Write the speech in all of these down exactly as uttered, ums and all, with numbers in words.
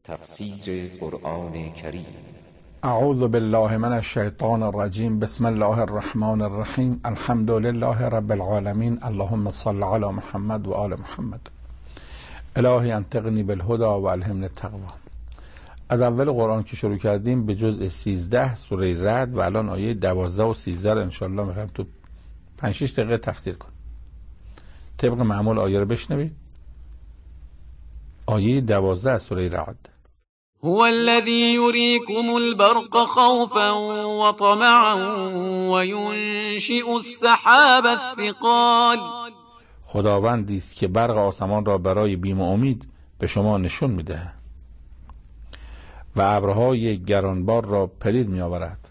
تفسیر قرآن کریم. اعوذ بالله من الشیطان الرجیم. بسم الله الرحمن الرحیم. الحمد لله رب العالمین. اللهم صل علی محمد و آل محمد. الهی انطقنی بالهدى و الهمنی التقوی. از اول قرآن که شروع کردیم به جزء سیزده سوره رعد و الان آیه دوازده و سیزده رو انشاءالله میخوایم تو پنج شش دقیقه تفسیر کنیم. طبق معمول آیه رو بشنوید. آیه دوازده از سوره رعد. هو الذي يريكم البرق خوفا وطمعا وينشئ السحاب الثقال. خداوندی است که برق آسمان را برای بیم و امید به شما نشون میده و ابرهای گرانبار را پدید می آورد.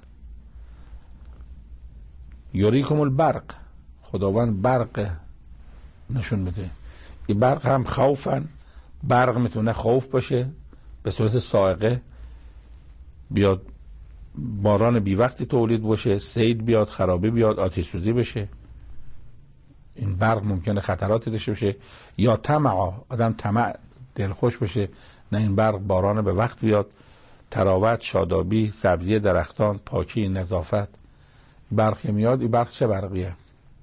یریکم البرق، خداوند برق نشون میده. این برق هم خوفن، برق میتونه خوف باشه به صورت صاعقه بیاد، باران بی وقتی تولید باشه، سیل بیاد، خرابی بیاد، آتش سوزی بشه. این برق ممکنه خطراتی داشته باشه. یا طمع، آدم طمع دلخوش بشه نه این برق باران به وقت بیاد، تراوت، شادابی، سبزی درختان، پاکی، نظافت. برق میاد. این برق چه برقیه؟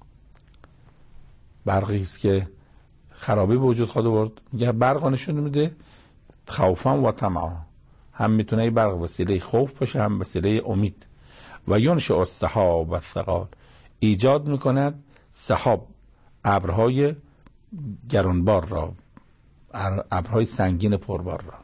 برقی است که خرابی به وجود خواهد آورد. میگه برق نشون میده خوفا و طمعا، هم میتونه این برق وسیله خوف باشه هم وسیله امید. و ینشئ السحاب الثقال، ایجاد میکند سحاب، ابرهای گرانبار را، ابرهای سنگین پربار را.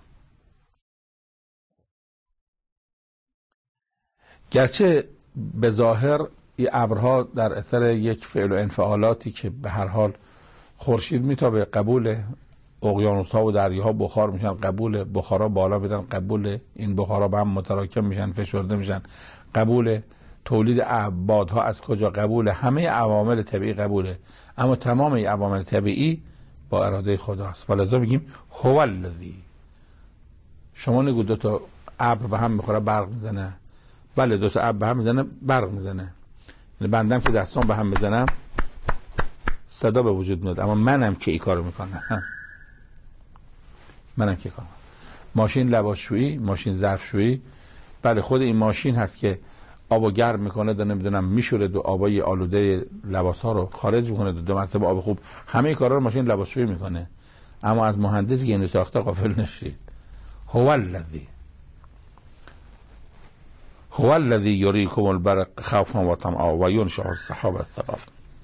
گرچه به ظاهر این ابرها در اثر یک فعل و انفعالاتی که به هر حال خورشید میتابه، قبول اقیانوس‌ها و دریاها بخار میشن، قبول بخارا بالا میرن، قبول این بخارا به هم متراکم میشن، فشرده میشن، قبول تولید بادها از کجا، قبول همه عوامل طبیعی قبوله. اما تمام این عوامل طبیعی با اراده خداست. ولذا میگیم هو الذی. شما نگو دو تا ابر به هم میخوره برق میزنه، بله دو تا ابر به هم میزنه برق میزنه، یعنی بندم که دستام به هم بزنم صدا به وجود میاد، اما منم که این کارو میکنم. منم که کارم. ماشین لباسشویی، ماشین ظرفشویی، بله خود این ماشین هست که آبو گرم میکنه، ده نمیدونم میشوره دو آبای آلوده لباس ها رو خارج میکنه، دو, دو مرتبه آب خوب، همه کارا رو ماشین لباسشویی میکنه. اما از مهندسی که اینو ساخته غافل نشید. هو الذی هو الذی یریکم البرق خوفا و طمعا و ینشئ السحاب الثقال.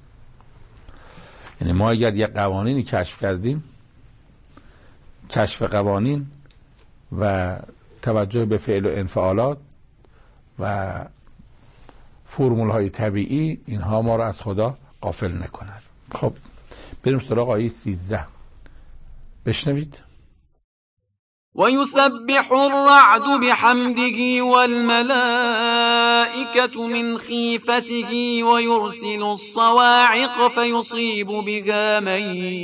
یعنی ما اگر یک قوانینی کشف کردیم، کشف قوانین و توجه به فعل و انفعالات و فرمول های طبیعی، اینها ما را از خدا غافل نکند. خب بریم سراغ آیه سیزده. بشنوید. و یسبح الرعد بحمده والملائکة من خیفته و یرسل الصواعق فیصیب بها من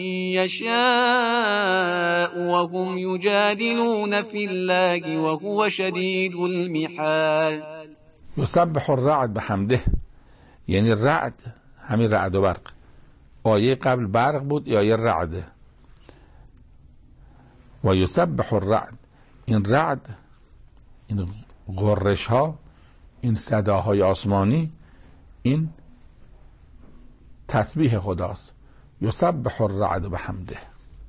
یشاء و هم یجادلون فی الله و هو شدید المحال. یسبح الرعد بحمده، یعنی رعد، همین رعد و برق. آیه قبل برق بود، یا آیه رعد. و یسبح الرعد، این رعد، این غرش ها، این صداهای آسمانی، این تسبیح خداست. یسبح الرعد بحمده.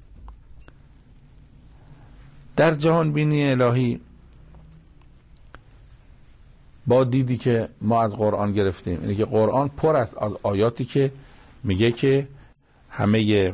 در جهان بینی الهی با دیدی که ما از قرآن گرفتیم، اینه که قرآن پر است از آیاتی که میگه که همه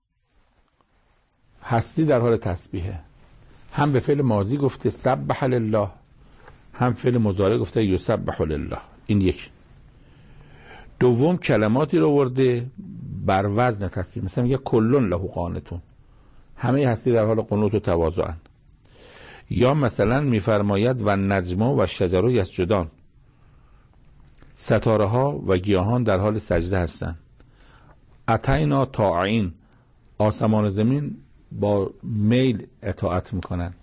هستی در حال تسبیحه. هم به فعل ماضی گفته سبح لله، هم فعل مضارع گفته یسبح لله. این یک. دوم کلماتی رو ورده بر وزن تسبیح، مثلا میگه کلون له قانتون، همه هستی در حال قنوت و تواضعن. یا مثلا میفرماید و نجم و شجر یسجدان، ستاره ها و گیاهان در حال سجده هستند. اتینا طاعین، آسمان و زمین با میل اطاعت میکنن.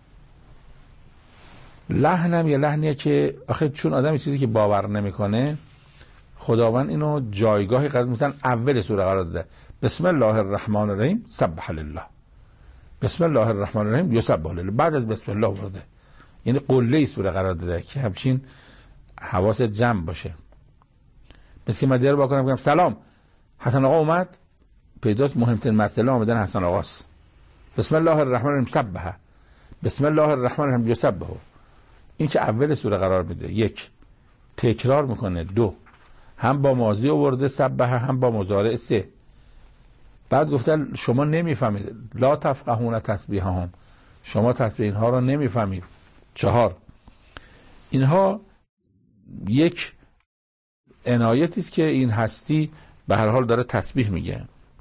لحنم یه لحنیه که آخه چون آدم یه چیزی که باور نمیکنه، خداوند اینو جایگاهی قرار مثلا اول سوره قرار داده. بسم الله الرحمن الرحیم سبح لله. بسم الله الرحمن الرحیم یسبح له، بعد از بسم الله ورده، یعنی قله سوره قرار داده که همچین حواست جمع باشه. مثل که من در با کنم بگم سلام حسن آقا اومد، پیداست مهمترین مسئله آمدن حسن آقاست. بسم الله الرحمن الرحیم سبح، بسم الله الرحمن الرحیم یسبح، این که اول سوره قرار میده، یک تکرار میکنه، دو هم با ماضی آورده سبح هم با مضارع، سه بعد گفتن شما نمیفهمید لا تفقهون تسبیحهم، شما تسبیح اینها رو نمیفهمید، چهار اینها یک عنایتی است که این هستی به هر حال داره تسبیح میگه.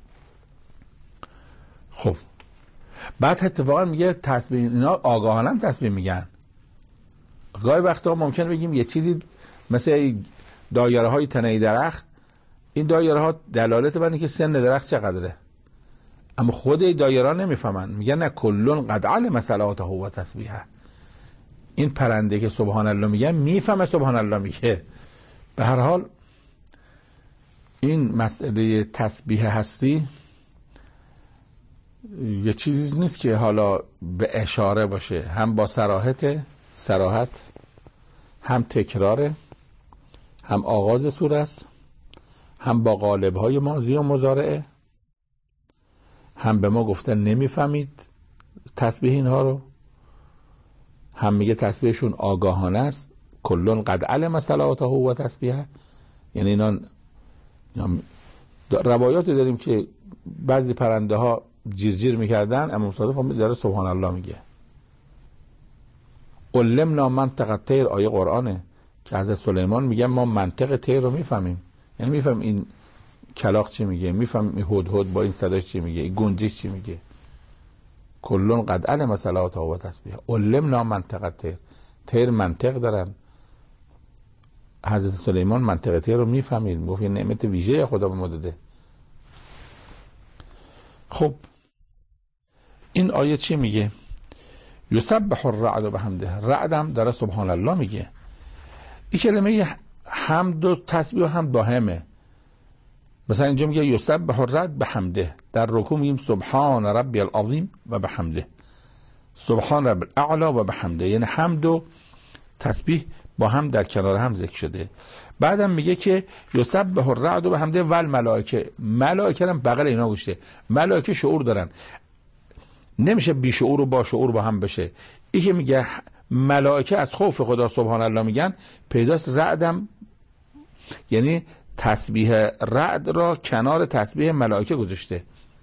خب بعد اتفاقا میگه تسبیح اینا آگاهانه هم تسبیح میگن. گاهی وقتا ممکن بگیم یه چیزی مثل دایره های تنه درخت، این دایره ها دلالت بر اینه که سن درخت چقدره، اما خود دایره ها نمیفهمن، میگن نه کلون قد علم صلاته و تسبیحه. این پرنده که سبحان الله میگن میفهمه سبحان الله میگه. به هر حال این مسئله تسبیح هستی یه چیزی نیست که حالا به اشاره باشه، هم با صراحت صراحت هم تکراره، هم آغاز سوره است، هم با قالب های ماضی و مضارعه، هم به ما گفتن نمیفهمید تسبیح اینها رو، هم میگه تسبیحشون آگاهانه است، کلون قد علم صلاته و تسبیحه. یعنی اینا, اینا روایاتی داریم که بعضی پرنده ها جیر جیر میکردن، اما مصادف هم داره سبحان الله میگه. علمنا منطق الطیر، آیه قرآنه که حضرت سلیمان میگه ما منطق طیر رو میفهمیم، یعنی میفهم این کلاغ چی میگه، میفهم این هدهد با این صداش چی میگه، این گنجش چی میگه. کلون قد علم صلاته و تسبیحه، علمنا منطق الطیر، طیر منطق دارن. حضرت سلیمان منطق طیر رو میفهمید، میگفت این نعمت ویژه خدا به ما داده. خب این آیه چی میگه؟ یسبح الرعد بحمده، رعد هم داره سبحان الله میگه. این کلمه حمد و تسبیح هم داهمه. مثلا اینجا میگه یسبح الرعد بحمده، در رکوع میگیم سبحان ربی العظیم و بحمده، سبحان رب الاعلی و بحمده، یعنی حمد و تسبیح با هم در کنار هم ذکر شده. بعدم میگه که یسبح الرعد بحمده و الملائکه، ملائکه هم بغل اینا گوشته، ملائکه شعور دارن، نمیشه بی شعور و با شعور با هم بشه. این که میگه ملائکه از خوف خدا سبحان الله میگن، پیداست رعدم یعنی تسبیح رعد را کنار تسبیح ملائکه گذاشته.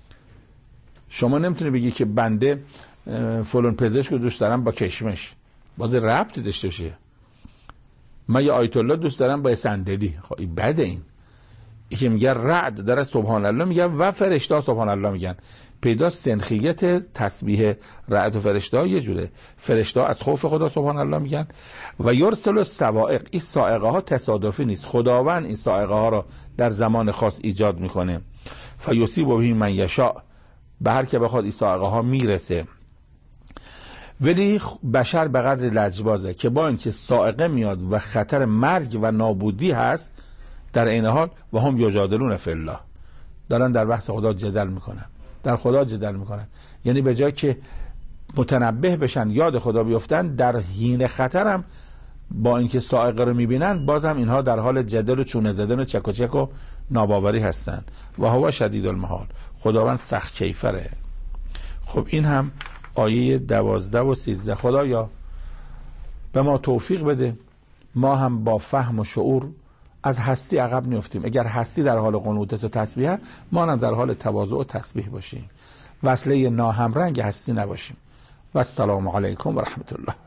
شما نمیتونی بگی که بنده فلان پزشک رو دوست دارم با کشمش، باید ربطی داشته باشه. من یه آیت الله دوست دارم با صندلی، خب این بده. این این که میگه رعد داره سبحان الله میگه و فرشته سبحان الله میگن، پیداست سنخیت تسبیح رعد و فرشته یه جوره. فرشته از خوف خدا سبحان الله میگن. و یرسل الصواعق، این صاعقه ها تصادفی نیست، خداوند این صاعقه ها را در زمان خاص ایجاد میکنه. فیصیب به من یشاء، به هر که بخواد این صاعقه ها میرسه. ولی بشر به قدر لجبازه که با اینکه صاعقه میاد و خطر مرگ و نابودی هست، در این حال و هم یجادلون فی الله، دارن در بحث خدا جدل میکنن، در خدا جدل میکنن. یعنی به جای که متنبه بشن یاد خدا بیفتن، در حین خطرم با اینکه صاعقه رو میبینن بازم اینها در حال جدل و چونه زدن و چک و چک و ناباوری هستن. و هو شدید المحال، خداوند سخت کیفره. خب این هم آیه دوازده و سیزده. خدایا به ما توفیق بده ما هم با فهم و شعور از هستی عقب نیفتیم. اگر هستی در حال قنوت و تسبیح، ما هم در حال تواضع و تسبیح باشیم، وصله ناهمرنگ هستی نباشیم. و السلام علیکم و رحمت الله.